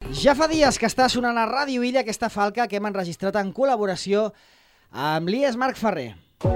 Ja fa dies que està sonant a Ràdio Illa aquesta falca que hem enregistrat en col·laboració amb l'IES Marc Ferrer.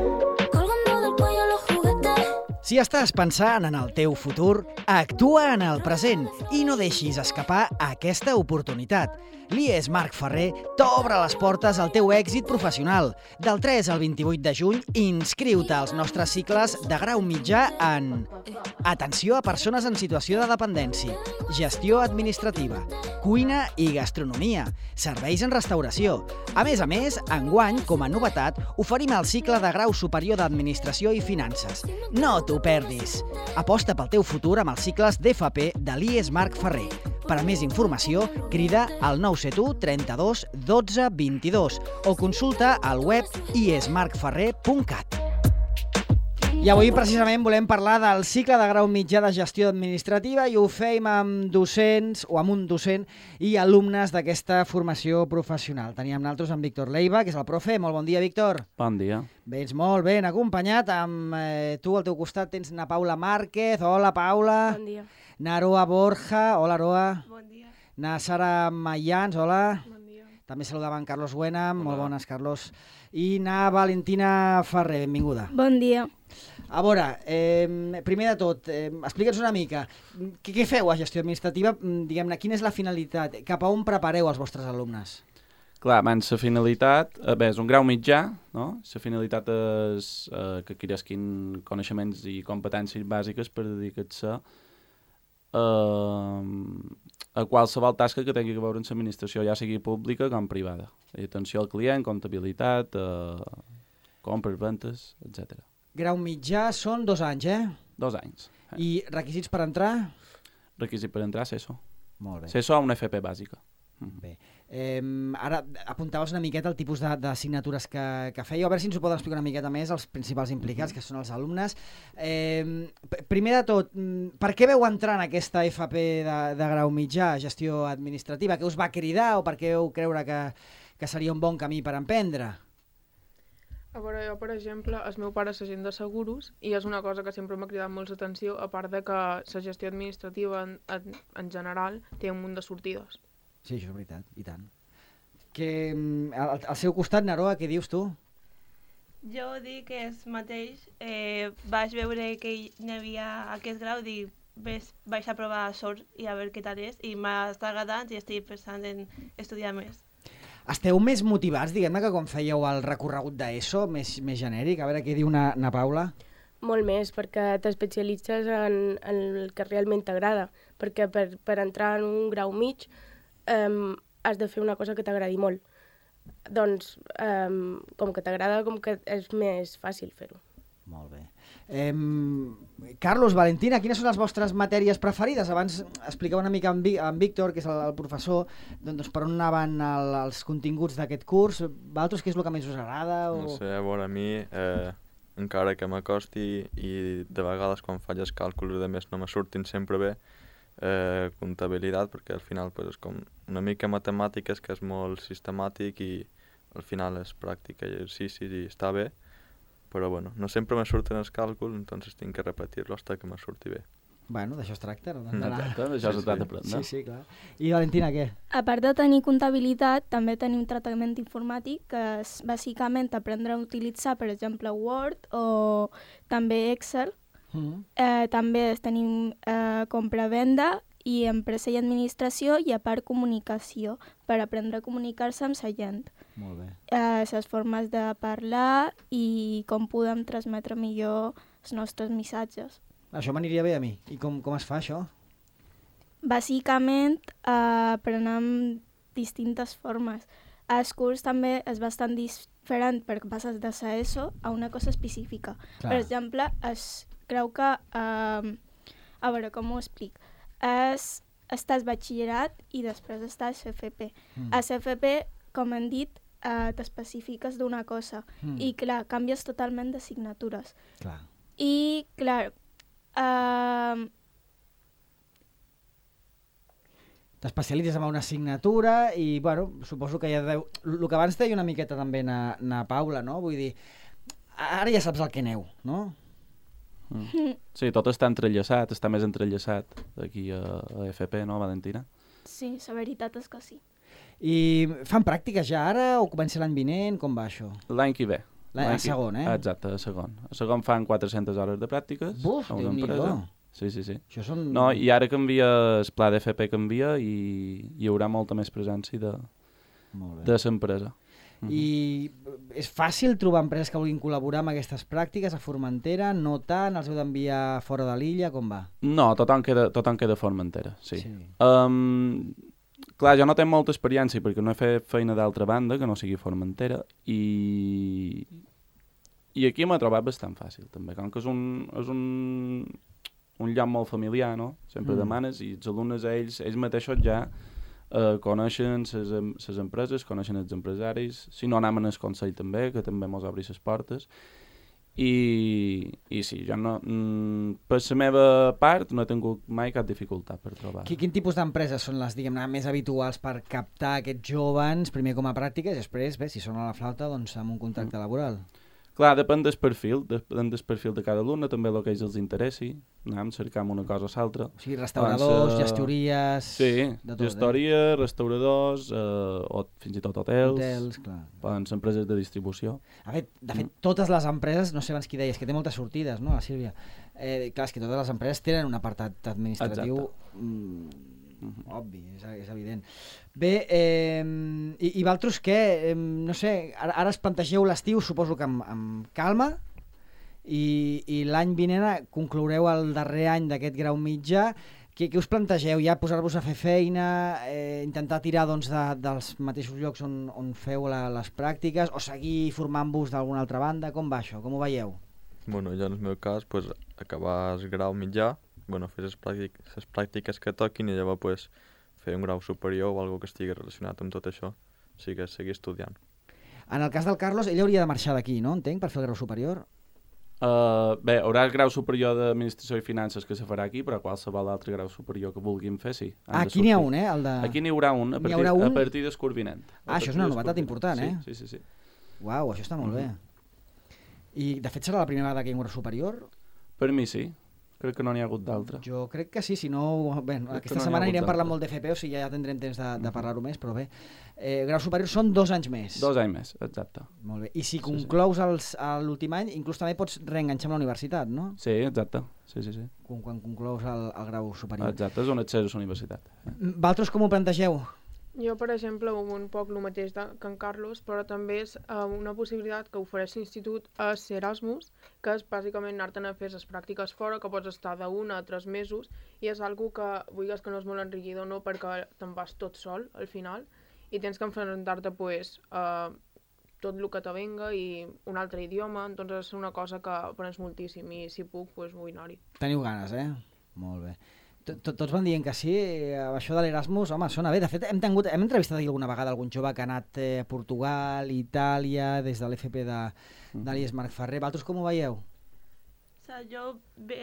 Si estàs pensant en el teu futur, actua en el present i no deixis escapar aquesta oportunitat. L'IES Marc Ferrer t'obre les portes al teu èxit professional. Del 3 al 28 de juny, inscriu-te als nostres cicles de grau mitjà en Atenció a persones en situació de dependència, Gestió administrativa, Cuina i gastronomia, Serveis en restauració. A més, enguany, com a novetat, oferim el cicle de grau superior d'Administració i Finances. No t'ho perdis! Aposta pel teu futur amb els cicles d'FP de l'IES Marc Ferrer. Per a més informació, crida al 971 32 12 22 o consulta al web iesmarcferrer.cat. I avui precisament volem parlar del cicle de grau mitjà de gestió administrativa i ho fem amb docents o amb un docent i alumnes d'aquesta formació professional. Teníem nosaltres amb Víctor Leiva, que és el profe. Molt bon dia, Víctor. Bon dia. Vens molt ben acompanyat. Amb tu al teu costat tens na Paula Márquez. Hola, Paula. Bon dia. Na Aroa Borja. Hola, Aroa. Bon dia. Na Sara Mayans. Hola. Bon dia. També saludaven Carlos Buena. Molt bones, Carlos. I na Valentina Ferrer. Benvinguda. Bon dia. A veure, primer de tot, explica'ns una mica, què feu a gestió administrativa? Diguem-ne, quina és la finalitat? Cap a on prepareu els vostres alumnes? Clar, abans la finalitat, és un grau mitjà, no? La finalitat és que adquirisquin coneixements i competències bàsiques per dedicar-se a qualsevol tasca que tingui a veure amb l'administració, ja sigui pública com privada. Atenció al client, comptabilitat, compres, ventes, etc. Grau mitjà són 2 anys, 2 anys. I requisits per entrar? Requisit per entrar, CESO. Molt bé. CESO a una FP bàsica. Bé. Ara apuntaves una miqueta el tipus d'assignatures que fèieu. A veure si ens ho poden explicar una miqueta més els principals implicats, que són els alumnes. Primer de tot, per què veu entrar en aquesta FP de grau mitjà, gestió administrativa? Què us va cridar o per què veu creure que seria un bon camí per emprendre? A veure, jo, per exemple, el meu pare és agent de seguros i és una cosa que sempre m'ha cridat molt l'atenció, a part de que la gestió administrativa en general té un munt de sortides. Sí, això és veritat, i tant. Al seu costat, Naroa, què dius tu? Jo dic que és mateix, vaig veure que hi havia aquest grau i vaig a provar sort i a veure què tal és i m'ha estat agradant i estic pensant en estudiar més. Esteu més motivats, diguem-ne, que quan fèieu el recorregut d'ESO, més genèric? A veure què diu na Paula. Molt més, perquè t'especialitzes en el que realment t'agrada. Perquè per entrar en un grau mig has de fer una cosa que t'agradi molt. Doncs, com que t'agrada, com que és més fàcil fer-ho. Molt bé. Carlos, Valentina, quines són les vostres matèries preferides? Abans explicava una mica amb Víctor, que és el professor, doncs per on anaven els continguts d'aquest curs. Vosaltres, què és el que més us agrada? No sé, a veure, a mi, encara que m'acosti i de vegades quan faig els càlculs de més no me surtin sempre bé, comptabilitat, perquè al final pues, és com una mica matemàtiques que és molt sistemàtic i al final és pràctica i exercicis i està bé. Però bueno, no sempre me surten els càlculs, entonces tinc que repetir-lo hasta que me surti bé. Bueno, d'això es tracta, no? Exacte, d'això es tracta d'aprendre. Sí, clar. I Valentina, què? A part de tenir comptabilitat, també tenim tractament informàtic, que és bàsicament aprendre a utilitzar, per exemple, Word o també Excel. També tenim compra-venda i empresa i administració i a part comunicació, per aprendre a comunicar-se amb la gent. Molt bé. Les formes de parlar i com podem transmetre millor els nostres missatges. Això m'aniria bé a mi. I com es fa això? Bàsicament aprenem distintes formes. El curs també és bastant diferent perquè passes de la ESO a una cosa específica. Clar. Per exemple, es creu que... a veure, com ho explic? Estàs batxillerat i després estàs FP. A FP, com hem dit, t'especifiques d'una cosa i, clar, canvies totalment d'assignatures. Clar. I, clar, t'especialitzes en una assignatura i, bueno, suposo que ja deu... El que abans deia una miqueta també na Paula, no? Vull dir, ara ja saps el que aneu, no? Sí, tot està entrellaçat, està més entrellaçat aquí a FP, no, Valentina? Sí, la veritat és que sí. I fan pràctiques ja ara o comença l'any vinent? Com va això? L'any que ve. A segon, eh? Exacte, a segon. A segon fan 400 hores de pràctiques. Buf, a una empresa. Sí. Això són... No, i ara canvia, el pla d'FP canvia i hi haurà molta més presència de l'empresa. I és fàcil trobar empreses que vulguin col·laborar amb aquestes pràctiques a Formentera? No tant? Els heu d'enviar fora de l'illa? Com va? No, tothom queda a Formentera, sí. Clar, jo no tinc molta experiència perquè no he fet feina d'altra banda que no sigui Formentera i aquí m'ha trobat bastant fàcil també, com que és un lloc molt familiar, no? Sempre demanes i els alumnes ells mateixos ja coneixen les empreses, coneixen els empresaris, si no anaven al Consell també, que també mos obri les portes. I sí, jo no, per la meva part no he tingut mai cap dificultat per trobar. Quin tipus d'empreses són les, diguem-ne, més habituals per captar aquests jóvens, primer com a pràctiques i després, bé, si són a la flauta, doncs amb un contracte laboral? Clar, depèn del perfil de cada alumne, també el que ells els interessi, anem cercant una cosa o l'altra. O sigui, restauradors, gestories... Sí, gestoria, restauradors, o fins i tot hotels. Hotels, clar. Poden ser empreses de distribució. De fet, totes les empreses, no sé abans qui deies, que té moltes sortides, no, la Sílvia? Clar, és que totes les empreses tenen un apartat administratiu... Obvi, és evident. Bé, i vosaltres què? No sé, ara es plantegeu l'estiu, suposo que amb calma, i l'any vinent concloureu el darrer any d'aquest grau mitjà. Què us plantegeu? Ja posar-vos a fer feina, intentar tirar dels mateixos llocs on feu les pràctiques, o seguir formant-vos d'alguna altra banda? Com va això? Com ho veieu? Bueno, jo en el meu cas, acabar el grau mitjà, fer les pràctiques que toquin i llavors fer un grau superior o alguna que estigui relacionat amb tot això, o sigui, seguir estudiant. En el cas del Carlos, ell hauria de marxar d'aquí, no? Entenc, per fer el grau superior? Bé, haurà el grau superior d'Administració i Finances que se farà aquí, però qualsevol altre grau superior que vulguin fer, sí. Aquí n'hi ha un, eh? Aquí n'hi haurà un, a partir del curs vinent. Això és una novetat important, eh? Sí. Uau, això està molt bé. I, de fet, serà la primera vegada que hi ha un grau superior? Per mi sí. Crec que no n'hi ha hagut d'altre. Jo crec que sí, si no... Bé, aquesta setmana anirem parlant molt d'FP, o sigui, ja tindrem temps de parlar-ho més, però bé. Grau superior són 2 anys més. 2 anys més, exacte. Molt bé. I si conclous l'últim any, inclús també pots reenganxar amb la universitat, no? Sí, exacte. Sí. Quan conclous el grau superior. Exacte, és on accés a la universitat. Vosaltres com ho plantegeu? Jo, per exemple, un poc el mateix que en Carlos, però també és una possibilitat que ofereix l'institut a ser Erasmus, que és bàsicament anar-te'n a fer les pràctiques fora, que pots estar d'1 a 3 mesos, i és algo que vulguis que no és molt enriquidor, no, perquè te'n vas tot sol, al final, i tens que enfrontar-te a tot el que te venga i un altre idioma, doncs és una cosa que aprens moltíssim, i si puc, vull anar-hi. Teniu ganes, eh? Molt bé. Tots van dient que sí, això de l'Erasmus, home, sona bé. De fet, hem entrevistat aquí alguna vegada algun jove que ha anat a Portugal, Itàlia, des de l'FP de l'IES Marc Ferrer. Vosaltres com ho veieu? Yo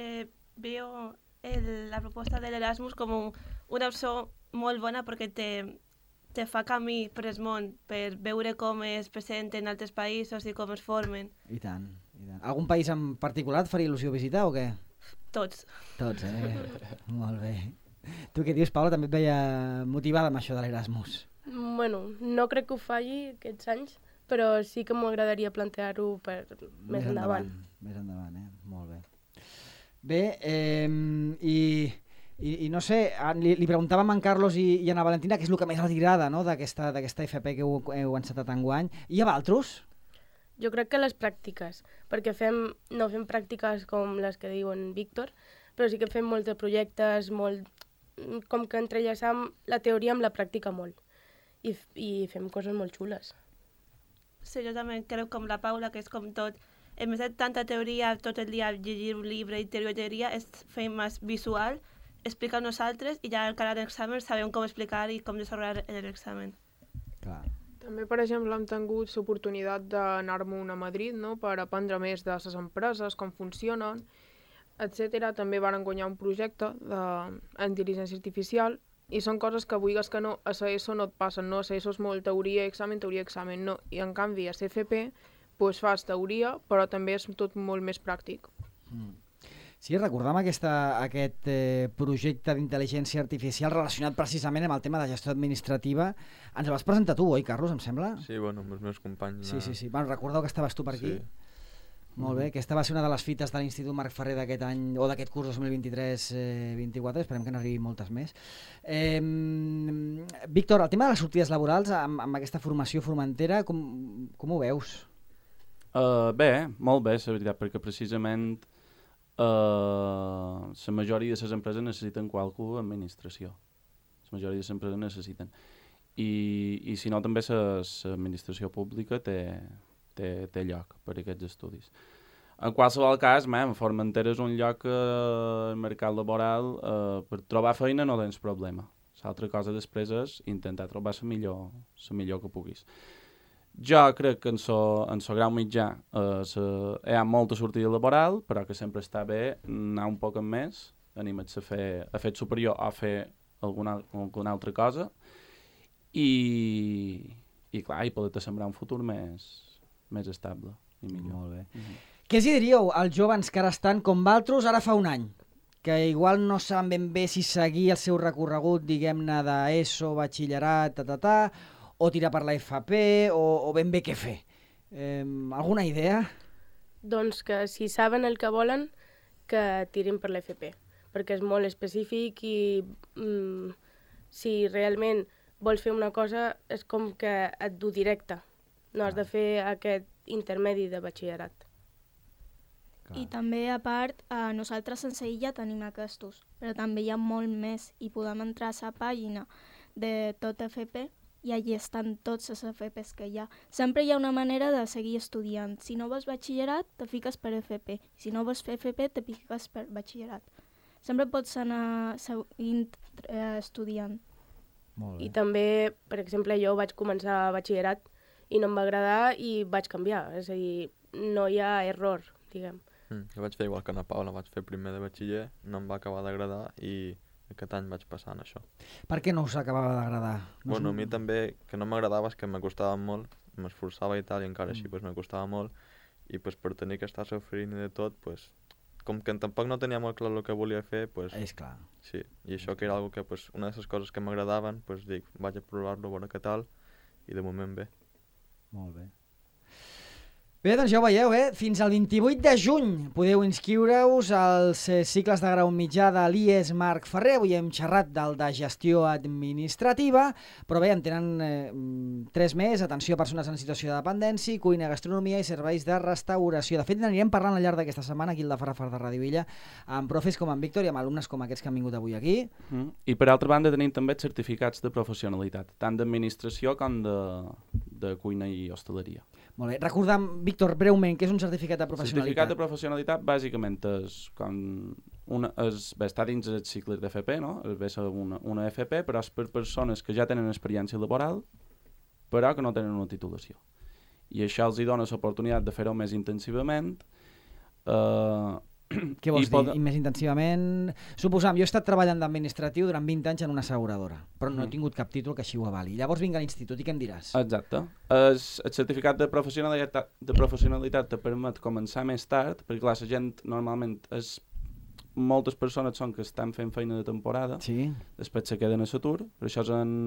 veo la proposta de l'Erasmus com una opció molt bona perquè te fa camí per el món, per veure com es presenten altres països i com es formen. I tant. Algun país en particular et faria il·lusió visitar o què? Tots, Molt bé. Tu què dius, Paula? També et veia motivada amb això de l'Erasmus. Bueno, no crec que ho falli aquests anys, però sí que m'agradaria plantejar-ho per més endavant. Més endavant, Molt bé. Bé, i no sé, li preguntàvem a en Carlos i a na Valentina què és el que més els agrada, no?, d'aquesta FP que heu encetat enguany. I a vosaltres? Jo crec que les pràctiques, perquè no fem pràctiques com les que diuen Víctor, però sí que fem molts de projectes, com que entrellaçam la teoria amb la pràctica molt, i fem coses molt xules. Sí, jo també crec com la Paula, que és com tot, en vez de tanta teoria, tot el dia llegir un llibre i teoria, és fer més visual, explicar nosaltres, i ja al cara de l'examen sabem com explicar i com desenvolupar l'examen. Clar. També, per exemple, hem tingut l'oportunitat d'anar-me'n a Madrid, no?, per aprendre més de les empreses, com funcionen, etc. També van guanyar un projecte d'intel·ligència artificial i són coses que vulguis que no, a l'ESO no et passen, no? A l'ESO és molt teoria, examen, no. I en canvi a l'FP fas teoria, però també és tot molt més pràctic. Sí, recordam aquest projecte d'intel·ligència artificial relacionat precisament amb el tema de gestió administrativa. Ens el vas presentar tu, oi, Carlos, em sembla? Sí, bueno, amb els meus companys. Sí. Bueno, recordeu que estaves tu per aquí? Sí. Molt bé, aquesta va ser una de les fites de l'Institut Marc Ferrer d'aquest any, o d'aquest curs 2023-24, esperem que n'arribi moltes més. Víctor, el tema de les sortides laborals amb aquesta formació formentera, com ho veus? Bé, molt bé, la veritat, perquè precisament la majoria de les empreses necessiten qualcú d'administració. La majoria de les empreses necessiten. I si no, també l'administració pública té lloc per aquests estudis. En qualsevol cas, Formentera és un lloc al mercat laboral, per trobar feina no tens problema. L'altra cosa després és intentar trobar la millor que puguis. Jo crec que en el grau mitjà hi ha molta sortida laboral, però que sempre està bé anar un poc més, animats a fer superior o a fer alguna altra cosa i clar, i poder sembrar un futur més estable i millor. Molt bé. Què els diríeu als joves que ara estan com valtros ara fa un any? Que igual no saben ben bé si seguir el seu recorregut, diguem-ne, d'ESO, batxillerat, o tirar per la FP, o ben bé què fer. Alguna idea? Doncs que si saben el que volen, que tirin per la FP, perquè és molt específic i si realment vols fer una cosa és com que et du directe. No has de fer aquest intermedi de batxillerat. I també, a part, nosaltres sense illa tenim aquests, però també hi ha molt més i podem entrar a la pàgina de tot FP i allí estan tots els FPs que hi ha. Sempre hi ha una manera de seguir estudiant. Si no vols batxillerat, te fiques per FP. Si no vols fer FP, te fiques per batxillerat. Sempre pots anar seguint estudiant. Molt bé. I també, per exemple, jo vaig començar batxillerat i no em va agradar i vaig canviar. És a dir, no hi ha error, diguem. Jo vaig fer igual que na Paula, vaig fer primer de batxiller, no em va acabar d'agradar i aquest any vaig passar en això. Per què no us acabava d'agradar? Bueno, a mi també, que no m'agradava, és que m'acostava molt, m'esforçava i tal, i encara així m'acostava molt, i per tenir que estar sofrint i de tot, com que tampoc no tenia molt clar el que volia fer, és clar. Sí, i això que era algo que, una de les coses que m'agradaven, dic, vaig a provar-lo, a veure què tal, i de moment bé. Molt bé. Bé, doncs ja ho veieu, fins al 28 de juny podeu inscriure-us als cicles de grau mitjà de l'IES Marc Ferrer. Avui hem xerrat del de gestió administrativa, però bé, en tenen 3 més, atenció a persones en situació de dependència, cuina, gastronomia i serveis de restauració. De fet, n'anirem parlant al llarg d'aquesta setmana aquí al de Farafar de Ràdio Villa, amb profes com en Víctor i amb alumnes com aquests que han vingut avui aquí. I per altra banda tenim també certificats de professionalitat, tant d'administració com de cuina i hostaleria. Molt bé. Recorda'm, Víctor, breument, què és un certificat de professionalitat? El certificat de professionalitat bàsicament està dins el cicle d'FP, no? Ve ser una FP, però és per persones que ja tenen experiència laboral, però que no tenen una titulació. I això els dona l'oportunitat de fer-ho més intensivament. Què vols dir? Més intensivament? Suposam, jo he estat treballant d'administratiu durant 20 anys en una asseguradora, però no he tingut cap títol que així ho avali. Llavors vinc a l'institut i què em diràs? Exacte. El certificat de professionalitat te permet començar més tard, perquè clar, la gent normalment moltes persones són que estan fent feina de temporada, després se queden a l'atur, per això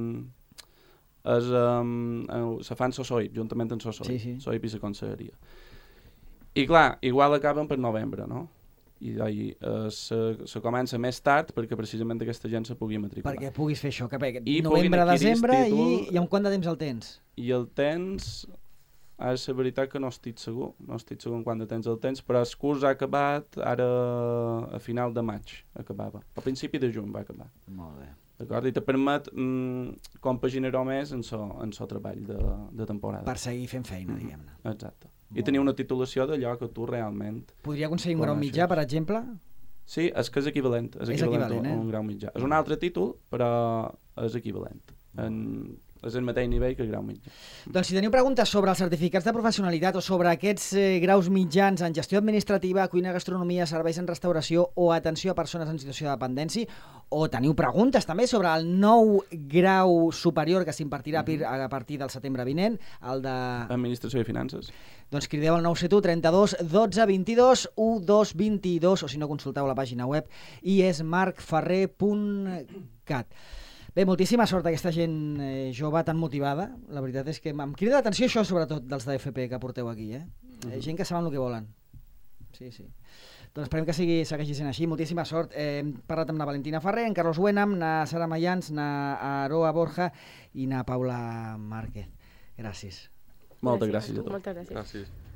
se fan SOSOI, juntament amb SOSOI, SOIP i la conselleria. I clar, igual acaben per novembre, no? I se comença més tard perquè precisament aquesta gent se pugui matricular. Perquè puguis fer això, novembre, desembre, i en quant de temps el tens? I el tens, és la veritat que no estic segur en quant de temps el tens, però el curs ha acabat ara a final de maig, acabava. A principi de juny va acabar. Molt bé. D'acord? I te permet compaginar-ho més en el treball de temporada. Per seguir fent feina, diguem-ne. Exacte. I tenir una titulació d'allò que tu realment... Podria aconseguir un grau mitjà, per exemple? Sí, és que és equivalent. És equivalent a un grau mitjà. És un altre títol, però és equivalent. és el mateix nivell que el grau mitjà. Doncs si teniu preguntes sobre els certificats de professionalitat o sobre aquests graus mitjans en gestió administrativa, cuina, gastronomia, serveis en restauració o atenció a persones en situació de dependència, o teniu preguntes també sobre el nou grau superior que s'impartirà a partir del setembre vinent, el de... Administració i finances. Doncs crideu al 971 32 12 22 1222 o si no consulteu la pàgina web iesmarcferrer.cat. Bé, moltíssima sort aquesta gent jove tan motivada. La veritat és que em crida l'atenció això, sobretot, dels d'AFP que porteu aquí, Gent que saben el que volen. Sí. Doncs esperem que segueixi sent així. Moltíssima sort. Hem parlat amb la Valentina Ferrer, en Carlos Buenam, na Sara Mayans, na Aroa Borja i na Paula Márquez. Gràcies. Moltes gràcies a tots. Moltes gràcies. Gràcies.